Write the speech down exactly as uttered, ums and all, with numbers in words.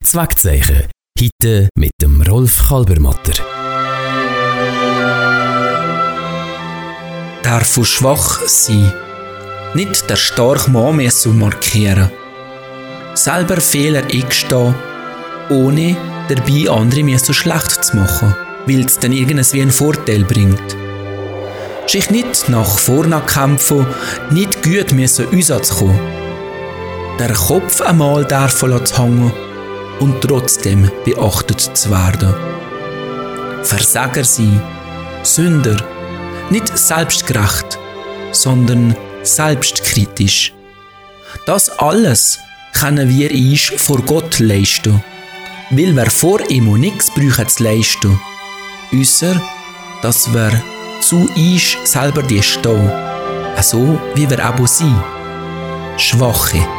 Zweckzeichen. Heute mit dem Rolf Kalbermatter. Darf schwach sein. Nicht der starke Mann mehr zu markieren. Selber Fehler eingestehen, ohne dabei andere mehr so schlecht zu machen, weil es dann irgendwie einen Vorteil bringt. Sich nicht nach vorne kämpfen, nicht gut mehr so Einsatz kommen. Der Kopf einmal davon hängen und trotzdem beachtet zu werden. Versager sein, Sünder, nicht selbstgerecht, sondern selbstkritisch. Das alles können wir uns vor Gott leisten, weil wir vor ihm nichts brauchen zu leisten, ausser dass wir zu uns selber stehen, so wie wir auch sind, Schwache.